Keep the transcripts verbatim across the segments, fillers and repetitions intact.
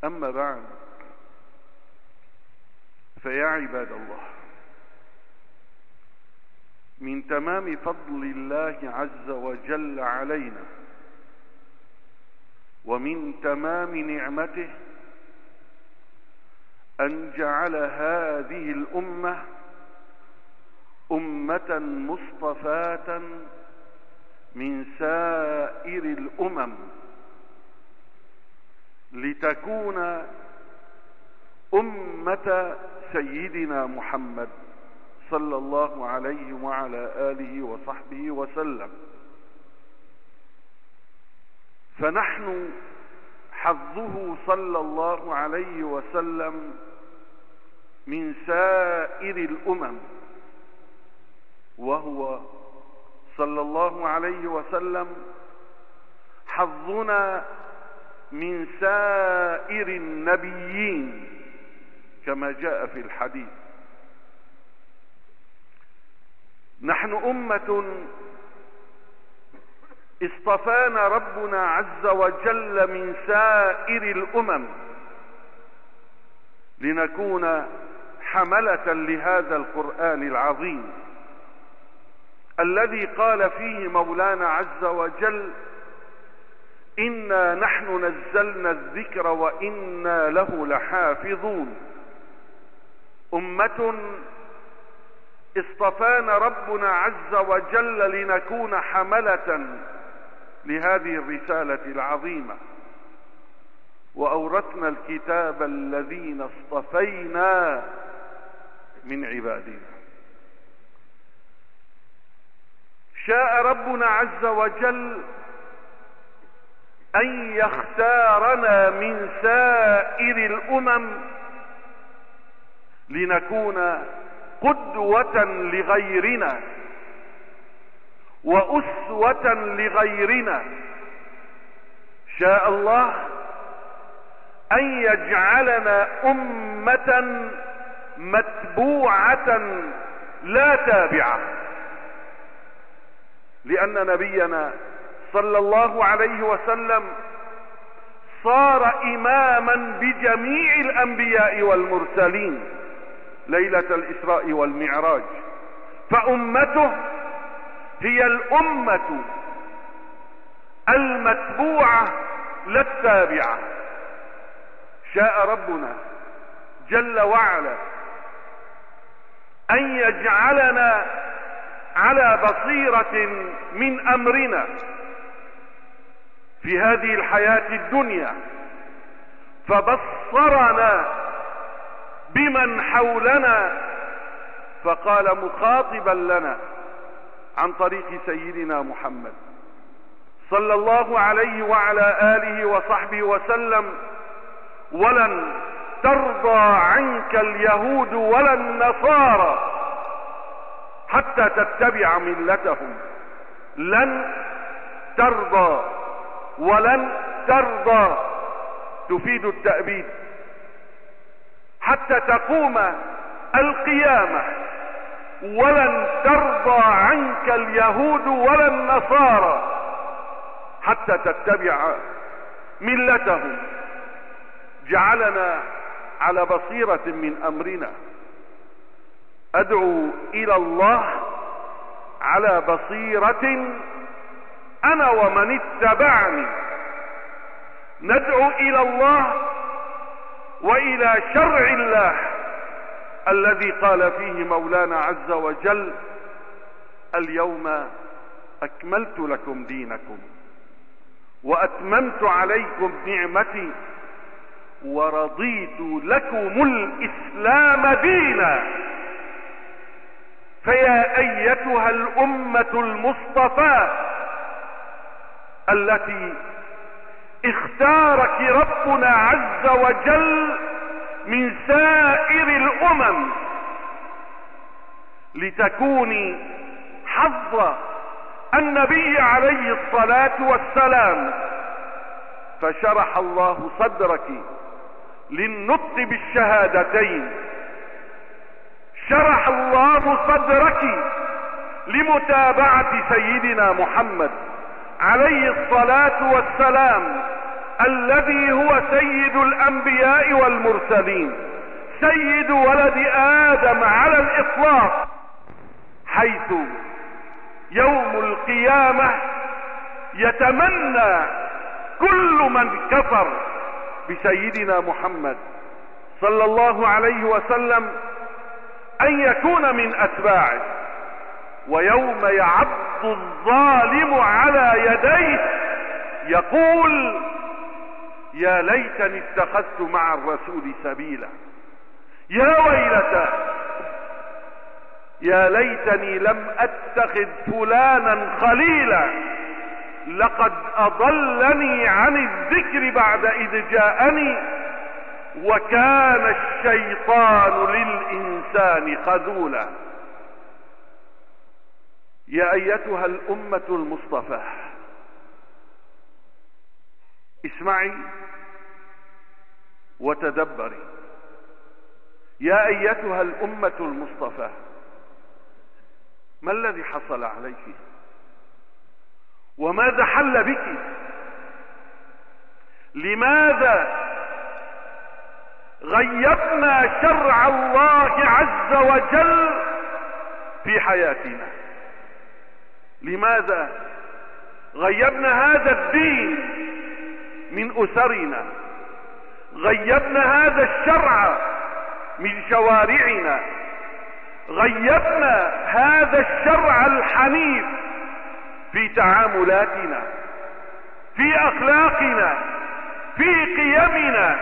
أما بعد، فيا عباد الله، من تمام فضل الله عز وجل علينا ومن تمام نعمته أن جعل هذه الأمة أمة مصطفاة من سائر الأمم، لتكون أمة سيدنا محمد صلى الله عليه وعلى آله وصحبه وسلم. فنحن حظه صلى الله عليه وسلم من سائر الأمم، وهو صلى الله عليه وسلم حظنا من سائر النبيين كما جاء في الحديث. نحن أمة اصطفانا ربنا عز وجل من سائر الأمم لنكون حملة لهذا القرآن العظيم الذي قال فيه مولانا عز وجل: إنا نحن نزلنا الذكر وإنا له لحافظون. أمة اصطفانا ربنا عز وجل لنكون حملة لهذه الرسالة العظيمة، وأورثنا الكتاب الذين اصطفينا من عبادنا. شاء ربنا عز وجل أن يختارنا من سائر الأمم لنكون قدوة لغيرنا وأسوة لغيرنا. شاء الله أن يجعلنا أمة متبوعة لا تابعة، لأن نبينا صلى الله عليه وسلم صار إماما بجميع الأنبياء والمرسلين ليلة الإسراء والمعراج، فأمته هي الأمة المتبوعة لا التابعة. شاء ربنا جل وعلا أن يجعلنا على بصيرة من أمرنا في هذه الحياة الدنيا، فبصرنا بمن حولنا، فقال مخاطبا لنا عن طريق سيدنا محمد صلى الله عليه وعلى آله وصحبه وسلم: ولن ترضى عنك اليهود ولا النصارى حتى تتبع ملتهم. لن ترضى ولن ترضى تفيد التأبيد حتى تقوم القيامة. ولن ترضى عنك اليهود ولا النصارى حتى تتبع ملتهم. جعلنا على بصيرة من أمرنا. أدعو إلى الله على بصيرة أنا ومن اتبعني. ندعو إلى الله وإلى شرع الله الذي قال فيه مولانا عز وجل: اليوم أكملت لكم دينكم وأتممت عليكم نعمتي ورضيت لكم الإسلام دينا. فيا أيتها الأمة المصطفى التي اختارك ربنا عز وجل من سائر الأمم لتكوني حظ النبي عليه الصلاة والسلام، فشرح الله صدرك للنطق بالشهادتين، شرح الله صدرك لمتابعة سيدنا محمد عليه الصلاة والسلام، الذي هو سيد الانبياء والمرسلين، سيد ولد ادم على الاطلاق، حيث يوم القيامة يتمنى كل من كفر بسيدنا محمد صلى الله عليه وسلم ان يكون من اتباعه. ويوم يعض الظالم على يديه يقول يا ليتني اتخذت مع الرسول سبيلا، يا ويلتى يا ليتني لم اتخذ فلانا خليلا، لقد اضلني عن الذكر بعد اذ جاءني، وكان الشيطان للانسان خذولا. يا ايتها الامة المصطفى، اسمعي وتدبري. يا ايتها الامة المصطفى، ما الذي حصل عليك؟ وماذا حل بك؟ لماذا غيبنا شرع الله عز وجل في حياتنا؟ لماذا غيبنا هذا الدين من أسرنا؟ غيبنا هذا الشرع من شوارعنا؟ غيبنا هذا الشرع الحنيف في تعاملاتنا، في اخلاقنا، في قيمنا؟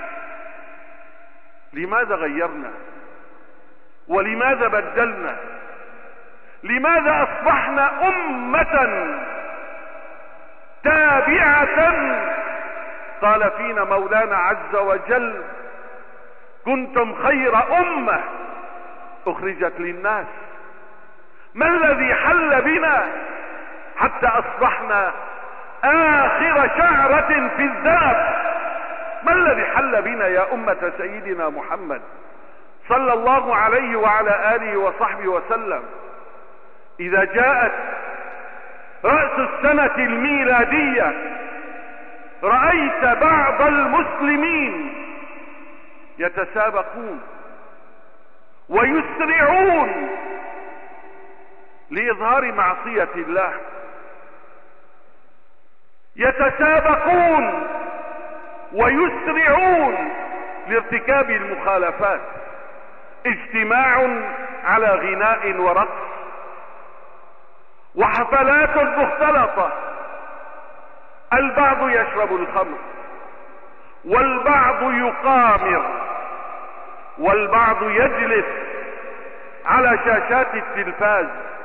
لماذا غيرنا؟ ولماذا بدلنا؟ لماذا اصبحنا امة تابعة؟ قال فينا مولانا عز وجل كنتم خير امة اخرجت للناس. ما الذي حل بنا حتى اصبحنا اخر شعرة في الذنب؟ ما الذي حل بنا يا امة سيدنا محمد صلى الله عليه وعلى اله وصحبه وسلم؟ اذا جاءت رأس السنة الميلادية رأيت بعض المسلمين يتسابقون ويسرعون لإظهار معصية الله، يتسابقون ويسرعون لارتكاب المخالفات. اجتماع على غناء ورقص وحفلات مختلطة، البعض يشرب الخمر والبعض يقامر والبعض يجلس على شاشات التلفاز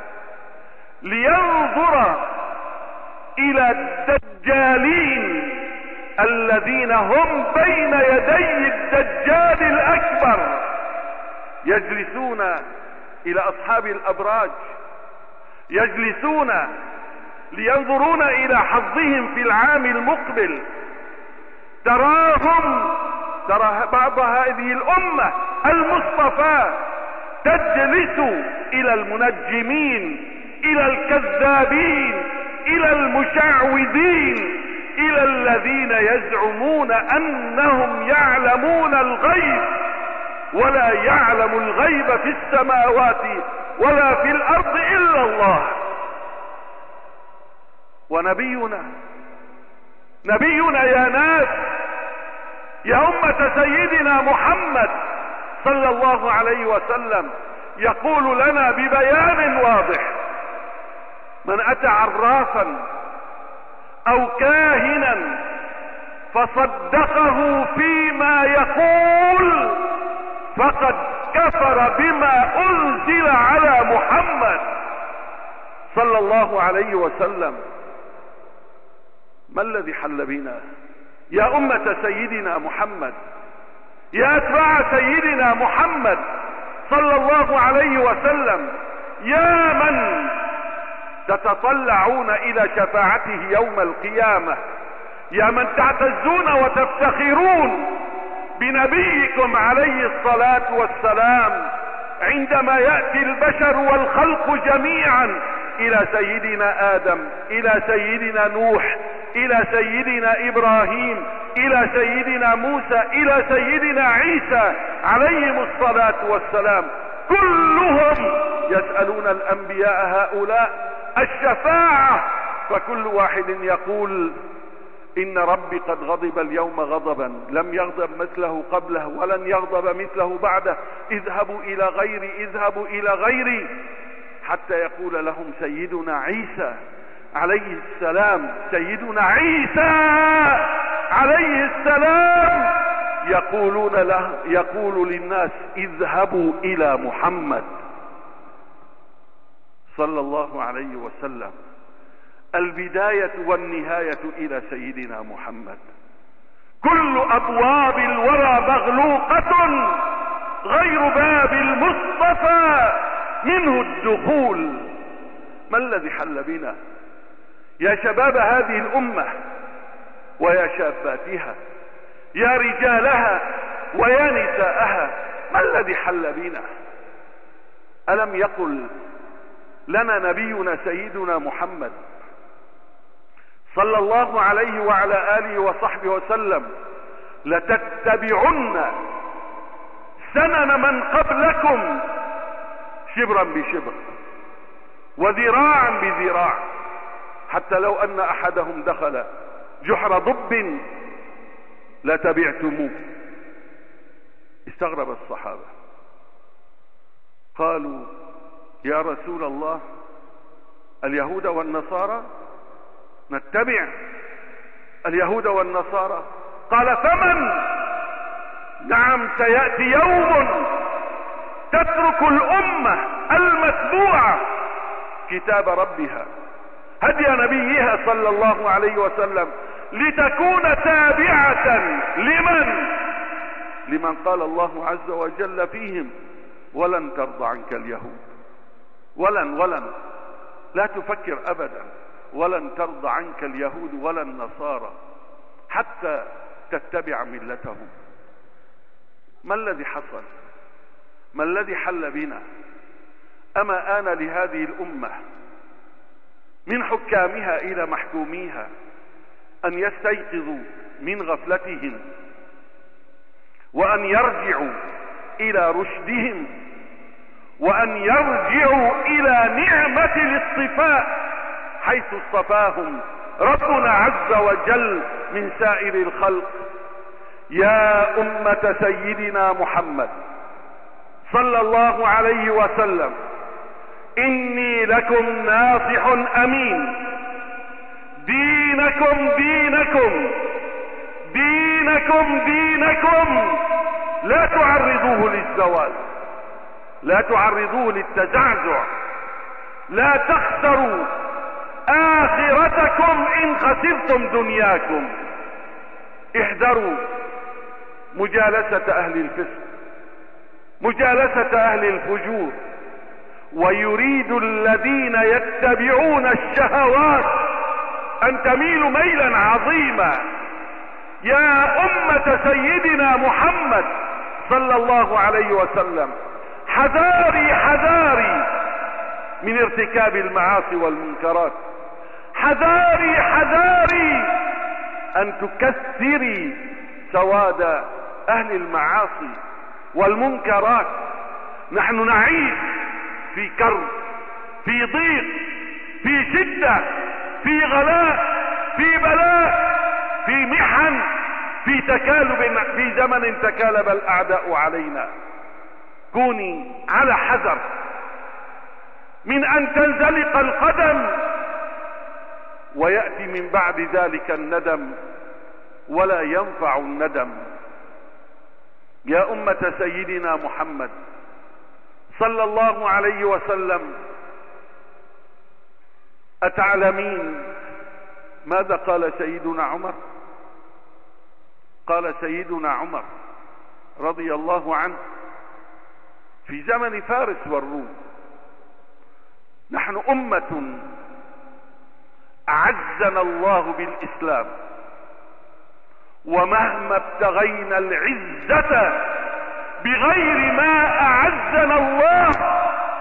لينظر الى الدجالين الذين هم بين يدي الدجال الاكبر، يجلسون الى اصحاب الابراج، يجلسون لينظرون الى حظهم في العام المقبل. تراهم ترى بعض هذه الامة المصطفى تجلس الى المنجمين، الى الكذابين، الى المشعوذين، الى الذين يزعمون انهم يعلمون الغيب ولا يعلم الغيب في السماوات ولا في الارض الا الله. ونبينا نبينا يا ناس، يا أمة سيدنا محمد صلى الله عليه وسلم يقول لنا ببيان واضح: من أتى عرافا أو كاهنا فصدقه فيما يقول فقد كفر بما أنزل على محمد صلى الله عليه وسلم. ما الذي حل بنا يا أمة سيدنا محمد، يا أتباع سيدنا محمد صلى الله عليه وسلم، يا من تتطلعون إلى شفاعته يوم القيامة، يا من تعتزون وتفتخرون بنبيكم عليه الصلاة والسلام عندما يأتي البشر والخلق جميعا إلى سيدنا آدم، إلى سيدنا نوح، إلى سيدنا إبراهيم، إلى سيدنا موسى، إلى سيدنا عيسى عليهم الصلاة والسلام، كلهم يسألون الأنبياء هؤلاء الشفاعة، فكل واحد يقول إن ربي قد غضب اليوم غضبا لم يغضب مثله قبله ولن يغضب مثله بعده، اذهبوا إلى غيري، اذهبوا إلى غيري، حتى يقول لهم سيدنا عيسى عليه السلام، سيدنا عيسى عليه السلام يقولون له، يقول للناس اذهبوا إلى محمد صلى الله عليه وسلم. البداية والنهاية إلى سيدنا محمد. كل أبواب الورى مغلوقة غير باب المصطفى منه الدخول. ما الذي حل بنا يا شباب هذه الأمة ويا شاباتها، يا رجالها ويا نساءها، ما الذي حل بنا؟ ألم يقل لنا نبينا سيدنا محمد صلى الله عليه وعلى آله وصحبه وسلم لتتبعن سنن من قبلكم شبرا بشبر وذراعا بذراع، حتى لو أن أحدهم دخل جحر ضب لتبعتموه. استغرب الصحابة قالوا يا رسول الله اليهود والنصارى نتبع اليهود والنصارى؟ قال فمن؟ نعم سيأتي يوم تترك الأمة المتبوعة كتاب ربها هدي نبيها صلى الله عليه وسلم لتكون تابعة لمن؟ لمن قال الله عز وجل فيهم ولن ترضى عنك اليهود. ولن ولن لا تفكر أبدا، ولن ترضى عنك اليهود ولا النصارى حتى تتبع ملتهم. ما الذي حصل؟ ما الذي حل بنا؟ أما آن لهذه الأمة من حكامها إلى محكوميها أن يستيقظوا من غفلتهم وأن يرجعوا إلى رشدهم وأن يرجعوا إلى نعمة الاصطفاء حيث اصطفاهم ربنا عز وجل من سائر الخلق. يا أمة سيدنا محمد صلى الله عليه وسلم إني لكم ناصح أمين. دينكم دينكم دينكم دينكم لا تعرضوه للزوال، لا تعرضوه للتزعزع، لا تخسروا آخرتكم إن خسرتم دنياكم. احذروا مجالسة أهل الفسق، مجالسة أهل الفجور. ويريد الذين يتبعون الشهوات أن تميلوا ميلا عظيما. يا أمة سيدنا محمد صلى الله عليه وسلم حذاري حذاري من ارتكاب المعاصي والمنكرات، حذاري حذاري أن تكثري سواد أهل المعاصي والمنكرات. نحن نعيش في كرب، في ضيق، في شدة، في غلاء، في بلاء، في محن، في تكالب، في زمن تكالب الأعداء علينا. كوني على حذر من أن تنزلق القدم ويأتي من بعد ذلك الندم ولا ينفع الندم. يا أمة سيدنا محمد صلى الله عليه وسلم أتعلمين ماذا قال سيدنا عمر؟ قال سيدنا عمر رضي الله عنه في زمن فارس والروم: نحن أمة أعزنا الله بالإسلام، ومهما ابتغينا العزة بغير ما أعزنا الله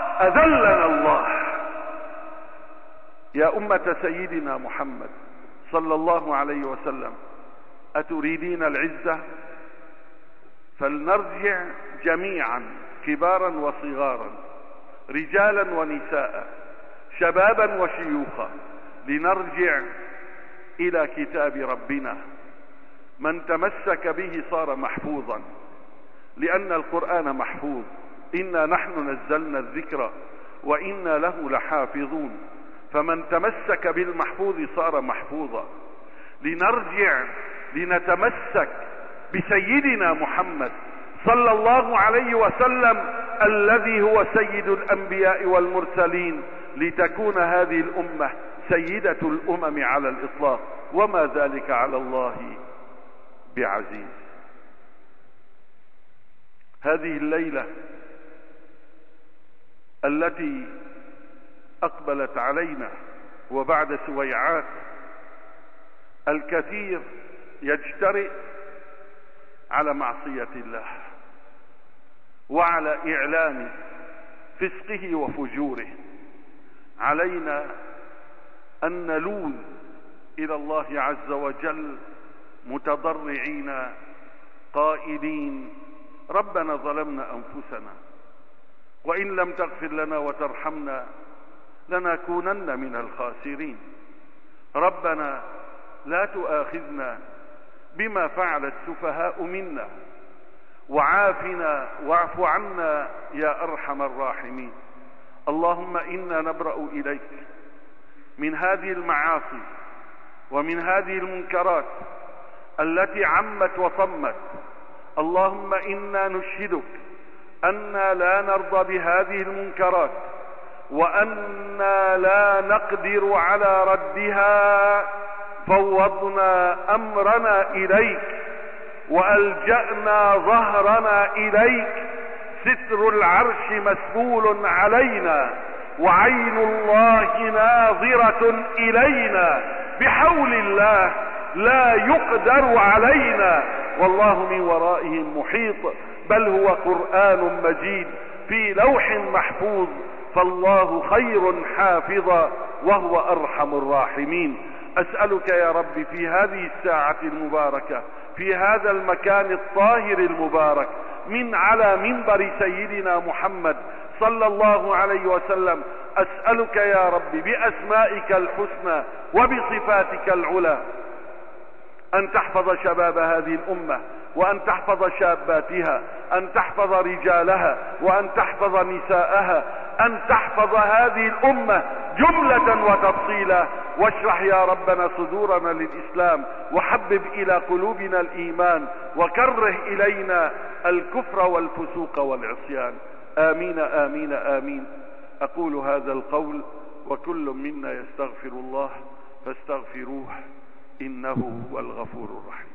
أذلنا الله. يا أمة سيدنا محمد صلى الله عليه وسلم: أتريدين العزة؟ فلنرجع جميعا كبارا وصغارا، رجالا ونساء، شبابا وشيوخا، لنرجع إلى كتاب ربنا. من تمسك به صار محفوظا، لأن القرآن محفوظ. إنا نحن نزلنا الذكر وإنا له لحافظون. فمن تمسك بالمحفوظ صار محفوظا. لنرجع لنتمسك بسيدنا محمد صلى الله عليه وسلم الذي هو سيد الأنبياء والمرسلين، لتكون هذه الأمة سيدة الأمم على الإطلاق، وما ذلك على الله بعزيز. هذه الليلة التي أقبلت علينا وبعد سويعات الكثير يجترئ على معصية الله وعلى إعلان فسقه وفجوره، علينا أن نلوذ إلى الله عز وجل متضرعين قائلين: ربنا ظلمنا أنفسنا وإن لم تغفر لنا وترحمنا لنكونن من الخاسرين. ربنا لا تؤاخذنا بما فعل السفهاء منا وعافنا واعف عنا يا أرحم الراحمين. اللهم إنا نبرأ إليك من هذه المعاصي ومن هذه المنكرات التي عمت وطمت. اللهم إنا نشهدك أننا لا نرضى بهذه المنكرات، وأننا لا نقدر على ردها، فوضنا أمرنا إليك وألجأنا ظهرنا إليك. ستر العرش مسبول علينا وعين الله ناظرة إلينا، بحول الله لا يقدر علينا، والله من ورائهم محيط، بل هو قرآن مجيد في لوح محفوظ، فالله خير حافظا وهو أرحم الراحمين. أسألك يا رب في هذه الساعة المباركة في هذا المكان الطاهر المبارك من على منبر سيدنا محمد صلى الله عليه وسلم، أسألك يا رب بأسمائك الحسنى وبصفاتك العلى أن تحفظ شباب هذه الأمة، وأن تحفظ شاباتها، أن تحفظ رجالها، وأن تحفظ نساءها، أن تحفظ هذه الأمة جملة وتفصيلا. واشرح يا ربنا صدورنا للإسلام، وحبب إلى قلوبنا الإيمان، وكره إلينا الكفر والفسوق والعصيان. آمين آمين آمين. أقول هذا القول وكل منا يستغفر الله فاستغفروه إنه هو الغفور الرحيم.